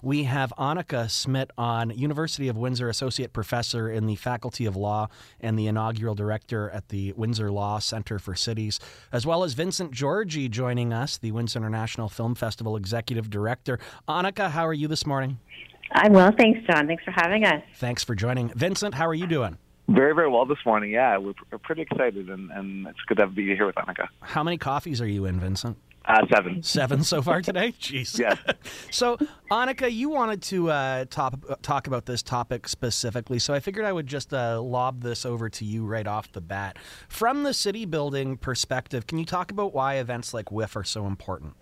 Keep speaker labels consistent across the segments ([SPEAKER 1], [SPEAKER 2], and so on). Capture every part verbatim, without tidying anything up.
[SPEAKER 1] We have Annika Smit on, University of Windsor Associate Professor in the Faculty of Law and the inaugural director at the Windsor Law Center for Cities, as well as Vincent Georgi joining us, the Windsor International Film Festival Executive Director. Annika, how are you this morning?
[SPEAKER 2] I'm well, thanks, John. Thanks for having us.
[SPEAKER 1] Thanks for joining. Vincent, how are you doing?
[SPEAKER 3] Very, very well this morning. Yeah, we're, we're pretty excited, and, and it's good to be here with Annika.
[SPEAKER 1] How many coffees are you in, Vincent?
[SPEAKER 3] Uh, seven.
[SPEAKER 1] Seven so far today? Jeez.
[SPEAKER 3] Yeah.
[SPEAKER 1] So, Annika, you wanted to uh, top, talk about this topic specifically, so I figured I would just uh, lob this over to you right off the bat. From the city building perspective, can you talk about why events like W I F are so important?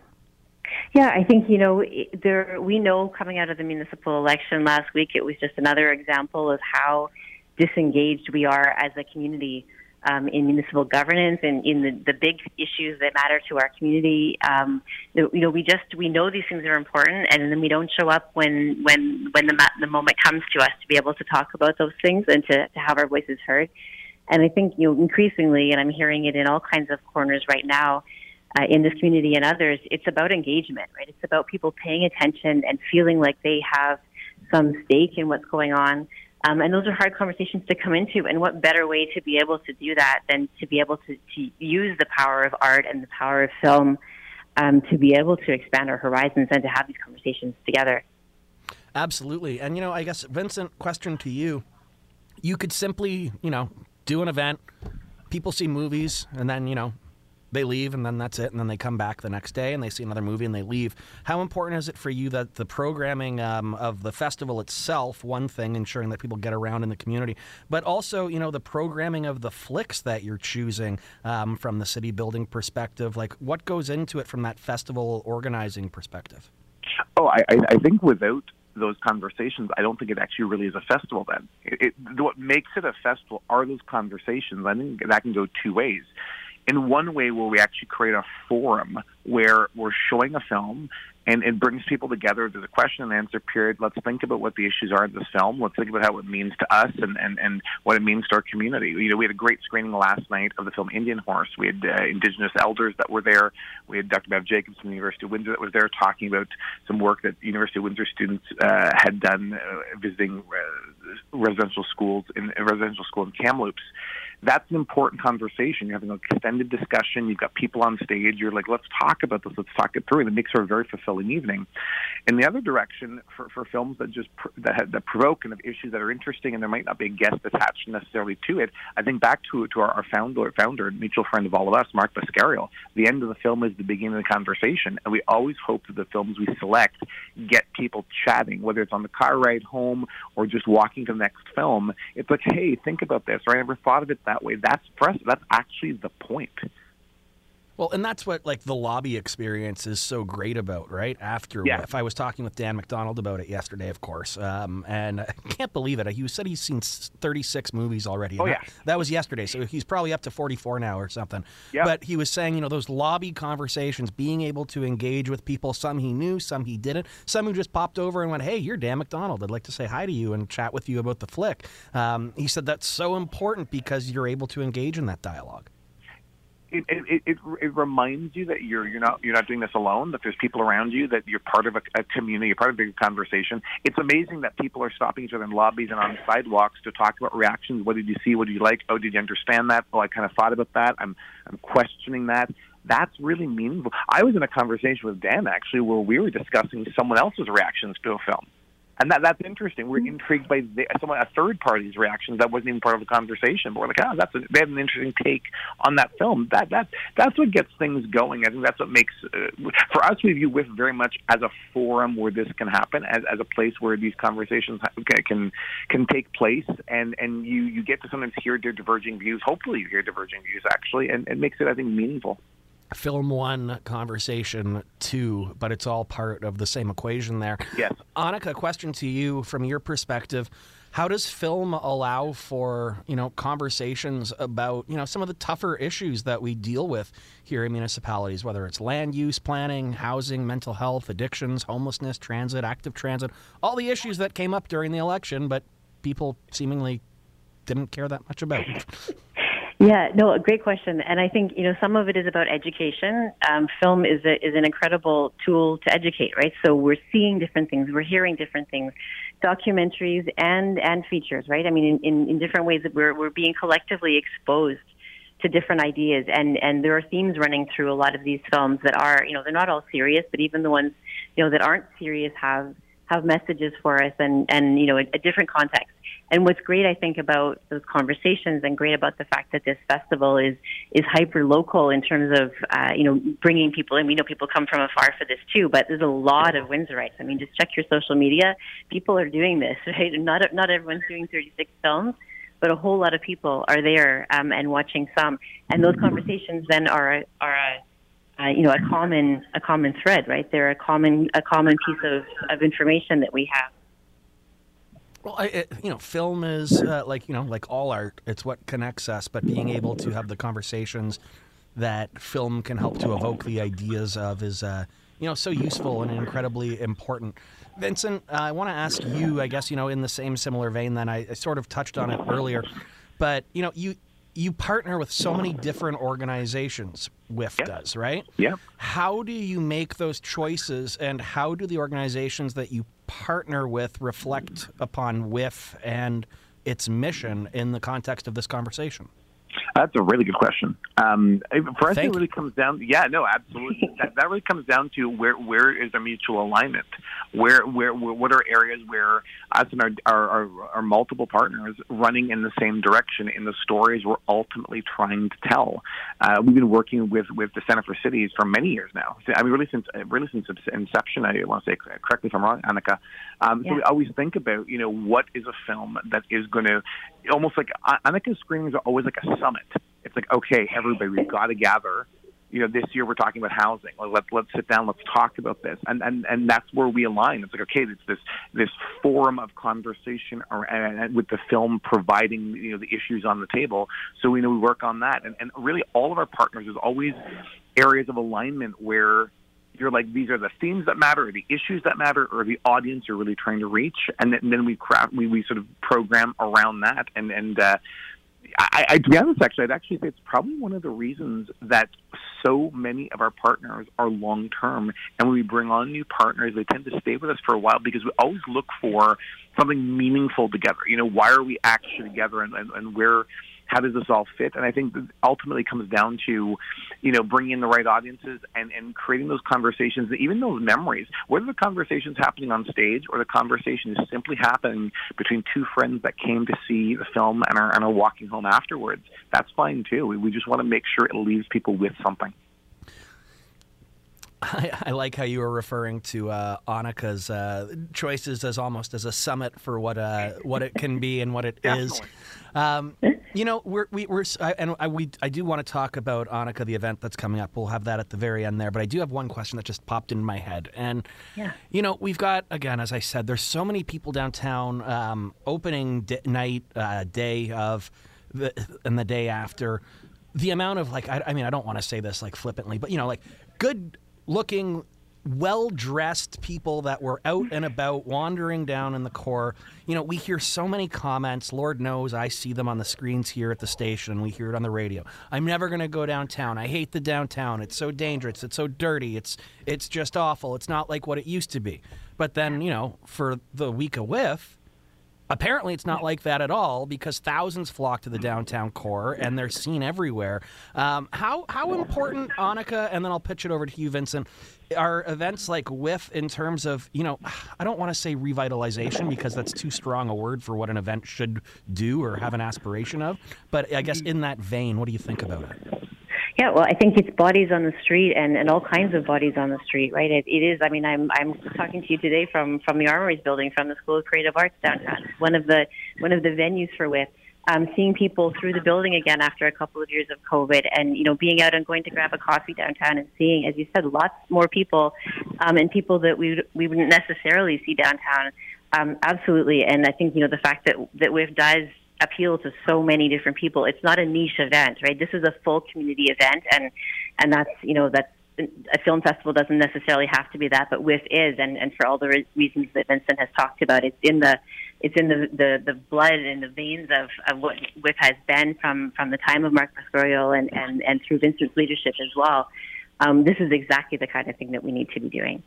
[SPEAKER 2] Yeah, I think, you know, there, we know coming out of the municipal election last week, it was just another example of how disengaged we are as a community um, in municipal governance and in the, the big issues that matter to our community. Um, you know, we just, we know these things are important, and then we don't show up when, when, when the, the moment comes to us to be able to talk about those things and to, to have our voices heard. And I think, you know, increasingly, and I'm hearing it in all kinds of corners right now, Uh, in this community and others, it's about engagement, right? It's about people paying attention and feeling like they have some stake in what's going on. Um, and those are hard conversations to come into. And what better way to be able to do that than to be able to, to use the power of art and the power of film um, to be able to expand our horizons and to have these conversations together.
[SPEAKER 1] Absolutely. And, you know, I guess, Vincent, question to you. You could simply, you know, do an event, people see movies, and then, you know, they leave, and then that's it, and then they come back the next day and they see another movie and they leave. How important is it for you that the programming um, of the festival itself, one thing, ensuring that people get around in the community, but also, you know, the programming of the flicks that you're choosing um, from the city building perspective? Like, what goes into it from that festival organizing perspective?
[SPEAKER 3] Oh, I, I think without those conversations, I don't think it actually really is a festival then. It, it, what makes it a festival are those conversations. I think that can go two ways. In one way, where we actually create a forum where we're showing a film and it brings people together. There's a question and answer period. Let's think about what the issues are in this film. Let's think about how it means to us and, and, and what it means to our community. You know, we had a great screening last night of the film Indian Horse. We had uh, Indigenous elders that were there. We had Doctor Bev Jacobs from the University of Windsor that was there talking about some work that University of Windsor students uh, had done uh, visiting uh, residential schools in a residential school in Kamloops. That's an important conversation. You're having an extended discussion. You've got people on stage. You're like, let's talk about this. Let's talk it through. And it makes for a very fulfilling evening. In the other direction, for, for films that just pr- that, have, that provoke and have issues that are interesting, and there might not be a guest attached necessarily to it, I think back to to our, our founder, founder, and mutual friend of all of us, Mark Bascario. The end of the film is the beginning of the conversation, and we always hope that the films we select get people chatting, whether it's on the car ride home or just walking to the next film. It's like, hey, think about this, or I never thought of it that way. That's for us, that's actually the point.
[SPEAKER 1] Well, and that's what, like, the lobby experience is so great about, right? After
[SPEAKER 3] yeah.
[SPEAKER 1] W I F. I was talking with Dan McDonald about it yesterday, of course, um, and I can't believe it. He said he's seen thirty-six movies already.
[SPEAKER 3] Oh,
[SPEAKER 1] that,
[SPEAKER 3] yeah.
[SPEAKER 1] That was yesterday, so he's probably up to forty-four now or something.
[SPEAKER 3] Yeah.
[SPEAKER 1] But he was saying, you know, those lobby conversations, being able to engage with people, some he knew, some he didn't, some who just popped over and went, hey, you're Dan McDonald. I'd like to say hi to you and chat with you about the flick. Um, he said that's so important because you're able to engage in that dialogue.
[SPEAKER 3] It, it it it reminds you that you're you're not you're not doing this alone. That there's people around you. That you're part of a, a community. You're part of a bigger conversation. It's amazing that people are stopping each other in lobbies and on sidewalks to talk about reactions. What did you see? What did you like? Oh, did you understand that? Oh, I kind of thought about that. I'm I'm questioning that. That's really meaningful. I was in a conversation with Dan actually where we were discussing someone else's reactions to a film. And that that's interesting. We're intrigued by the, someone, a third party's reactions that wasn't even part of the conversation. But we're like, oh, that's a, they had an interesting take on that film. That that that's what gets things going. I think that's what makes uh, for us. We view W I F very much as a forum where this can happen, as as a place where these conversations can can take place, and and you you get to sometimes hear their diverging views. Hopefully, you hear diverging views actually, and it makes it, I think, meaningful.
[SPEAKER 1] Film one, conversation two, but it's all part of the same equation there.
[SPEAKER 3] Yes.
[SPEAKER 1] Annika, question to you from your perspective. How does film allow for, you know, conversations about, you know, some of the tougher issues that we deal with here in municipalities, whether it's land use planning, housing, mental health, addictions, homelessness, transit, active transit, all the issues that came up during the election, but people seemingly didn't care that much about?
[SPEAKER 2] Yeah, no, a great question. And I think, you know, some of it is about education. Um, film is a, is an incredible tool to educate, right? So we're seeing different things, we're hearing different things, documentaries and, and features, right? I mean, in, in, in different ways that we're, we're being collectively exposed to different ideas. And, and there are themes running through a lot of these films that are, you know, they're not all serious, but even the ones, you know, that aren't serious have, have messages for us and, and, you know, a, a different context. And what's great, I think, about those conversations and great about the fact that this festival is is hyper local in terms of, uh, you know, bringing people in. We know people come from afar for this too, but there's a lot of Windsorites. I mean, just check your social media. People are doing this, right? Not not everyone's doing thirty-six films, but a whole lot of people are there um, and watching some. And those conversations then are are a, uh, you know, a common a common thread, right? They're a common a common piece of, of information that we have.
[SPEAKER 1] Well, I, it, you know, film is uh, like, you know, like all art. It's what connects us, but being able to have the conversations that film can help to evoke the ideas of is, uh, you know, so useful and incredibly important. Vincent, uh, I want to ask you, I guess, you know, in the same similar vein, then I, I sort of touched on it earlier, but, you know, you you partner with so many different organizations, W I F
[SPEAKER 3] Yeah.
[SPEAKER 1] does, right?
[SPEAKER 3] Yeah.
[SPEAKER 1] How do you make those choices, and how do the organizations that you partner with reflect upon W I F and its mission in the context of this conversation?
[SPEAKER 3] That's a really good question. Um, for us,
[SPEAKER 1] Thank
[SPEAKER 3] it really comes down. Yeah, no, absolutely. that, that really comes down to where where is our mutual alignment? Where where, where what are areas where us and our, our our our multiple partners running in the same direction in the stories we're ultimately trying to tell? Uh, we've been working with, with the Center for Cities for many years now. I mean, really since really since inception. I want to say, correct me if I'm wrong, Annika. Um,
[SPEAKER 2] Yeah.
[SPEAKER 3] So we always think about, you know, what is a film that is going to almost like Annika's screenings are always like a summit. It's like, okay, everybody, we've got to gather. You know, this year we're talking about housing. Like, let's let's sit down, let's talk about this, and and and that's where we align. It's like, okay, it's this this forum of conversation, or, and, and with the film providing, you know, the issues on the table. So we know we work on that, and and really all of our partners is always areas of alignment where you're like, these are the themes that matter, or the issues that matter, or the audience you're really trying to reach, and then, and then we craft, we we sort of program around that, and and. Uh, I, I, to be honest, actually, I'd actually say it's probably one of the reasons that so many of our partners are long-term. And when we bring on new partners, they tend to stay with us for a while because we always look for something meaningful together. You know, why are we actually together, and, and, and where, how does this all fit? And I think that ultimately comes down to, you know, bringing in the right audiences and, and creating those conversations, even those memories, whether the conversation's happening on stage or the conversation is simply happening between two friends that came to see the film and are, and are walking home afterwards. That's fine too. We, we just want to make sure it leaves people with something.
[SPEAKER 1] I, I like how you were referring to uh, Annika's uh, choices as almost as a summit for what uh, what it can be and what it is. Um, you know, we're, we, we're I, and I, we I do want to talk about Annika, the event that's coming up. We'll have that at the very end there. But I do have one question that just popped in my head, and
[SPEAKER 2] Yeah.
[SPEAKER 1] you know, we've got, again, as I said, there's so many people downtown. Um, opening d- night, uh, day of, the, and the day after, the amount of like, I, I mean, I don't want to say this like flippantly, but you know, like good looking, well-dressed people that were out and about wandering down in the core. You know, we hear so many comments. Lord knows I see them on the screens here at the station. We hear it on the radio. I'm never going to go downtown. I hate the downtown. It's so dangerous. It's so dirty. It's it's just awful. It's not like what it used to be. But then, you know, for the week of W I F, apparently it's not like that at all, because thousands flock to the downtown core and they're seen everywhere. Um, how how important, Annika, and then I'll pitch it over to you, Vincent, are events like W I F in terms of, you know, I don't want to say revitalization because that's too strong a word for what an event should do or have an aspiration of, but I guess in that vein, what do you think about it?
[SPEAKER 2] Yeah, well, I think it's bodies on the street and, and all kinds of bodies on the street, right? It, it is. I mean, I'm I'm talking to you today from, from the Armories building, from the School of Creative Arts downtown. It's one of the one of the venues for W I F. Um, seeing people through the building again after a couple of years of COVID, and you know, being out and going to grab a coffee downtown and seeing, as you said, lots more people, um, and people that we we wouldn't necessarily see downtown. Um, absolutely, and I think, you know, the fact that that W I F does appeal to so many different people. It's not a niche event, right? This is a full community event, and and that's, you know, that's a film festival doesn't necessarily have to be that, but W I F is, and, and for all the re- reasons that Vincent has talked about. It's in the it's in the, the, the blood and the veins of, of what W I F has been from, from the time of Mark Pasquariel and, and, and through Vincent's leadership as well. Um, this is exactly the kind of thing that we need to be doing.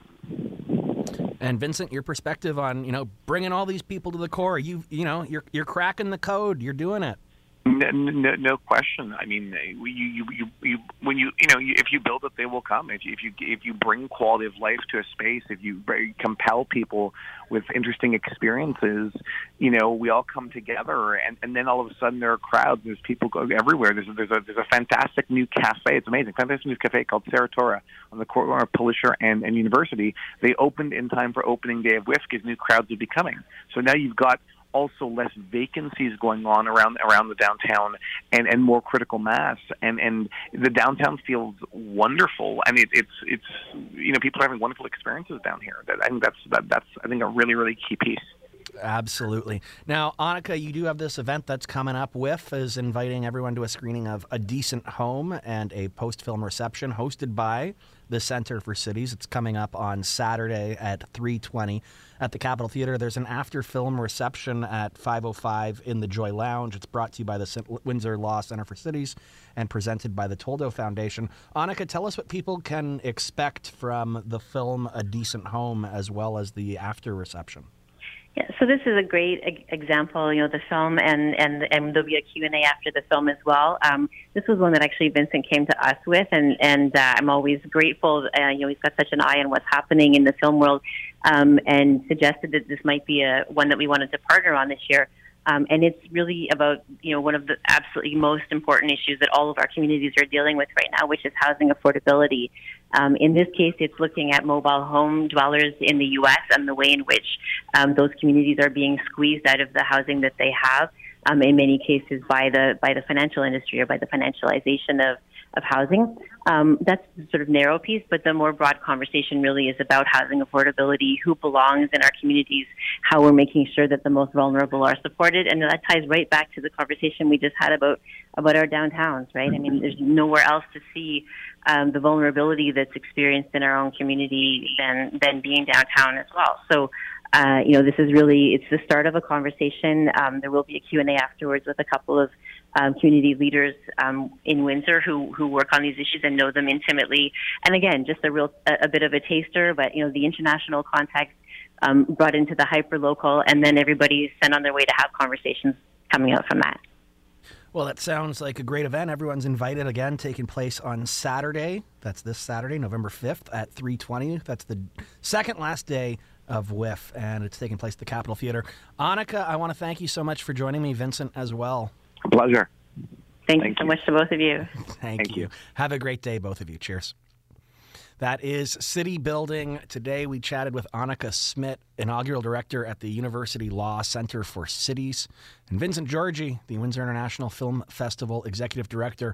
[SPEAKER 1] And Vincent, your perspective on, you know, bringing all these people to the core, you you know, you're you're cracking the code, you're doing it.
[SPEAKER 3] No, no, no question. I mean, you, you, you, you, when you, you know, if you build it, they will come. If you, if you, if you bring quality of life to a space, if you compel people with interesting experiences, you know, we all come together, and, and then all of a sudden there are crowds. There's people go everywhere. There's, there's a, there's a fantastic new cafe. It's amazing. Fantastic new cafe called Saratora on the corner of Pelisher and, and University. They opened in time for opening day of W I F because new crowds would be coming. So now you've got also less vacancies going on around around the downtown, and, and more critical mass, and, and the downtown feels wonderful. I mean, it, it's it's you know, people are having wonderful experiences down here. That, I think that's that, that's I think a really really key piece.
[SPEAKER 1] Absolutely. Now, Annika, you do have this event that's coming up. W I F is inviting everyone to a screening of A Decent Home and a post-film reception hosted by the Center for Cities. It's coming up on Saturday at three twenty at the Capitol Theatre. There's an after-film reception at five oh five in the Joy Lounge. It's brought to you by the Windsor Law Center for Cities and presented by the Toldo Foundation. Annika, tell us what people can expect from the film A Decent Home as well as the after reception.
[SPEAKER 2] Yeah, so this is a great example, you know, the film, and, and, and there'll be a Q and A after the film as well. Um, this was one that actually Vincent came to us with, and, and uh, I'm always grateful. Uh, you know, he's got such an eye on what's happening in the film world, um, and suggested that this might be a one that we wanted to partner on this year. Um, and it's really about, you know, one of the absolutely most important issues that all of our communities are dealing with right now, which is housing affordability. Um, in this case, it's looking at mobile home dwellers in the U S and the way in which um, those communities are being squeezed out of the housing that they have, um, in many cases by the by the financial industry or by the financialization of, of housing. Um, that's the sort of narrow piece, but the more broad conversation really is about housing affordability, who belongs in our communities, how we're making sure that the most vulnerable are supported, and that ties right back to the conversation we just had about about our downtowns, right? I mean, there's nowhere else to see um, the vulnerability that's experienced in our own community than than being downtown as well. So, uh, you know, this is really, it's the start of a conversation. Um, there will be a Q and A afterwards with a couple of Um, community leaders um, in Windsor who, who work on these issues and know them intimately. And again, just a real a, a bit of a taster, but you know, the international context um, brought into the hyper-local, and then everybody sent on their way to have conversations coming out from that.
[SPEAKER 1] Well, that sounds like a great event. Everyone's invited, again, taking place on Saturday. That's this Saturday, November fifth at three twenty. That's the second last day of W I F, and it's taking place at the Capitol Theatre. Annika, I want to thank you so much for joining me, Vincent as well.
[SPEAKER 3] Pleasure.
[SPEAKER 2] Thank,
[SPEAKER 3] Thank
[SPEAKER 2] you so
[SPEAKER 3] you.
[SPEAKER 2] much to both of you.
[SPEAKER 1] Thank,
[SPEAKER 3] Thank
[SPEAKER 1] you.
[SPEAKER 3] you.
[SPEAKER 1] Have a great day, both of you. Cheers. That is City Building. Today we chatted with Annika Smit, inaugural director at the University Law Center for Cities, and Vincent Georgi, the Windsor International Film Festival executive director.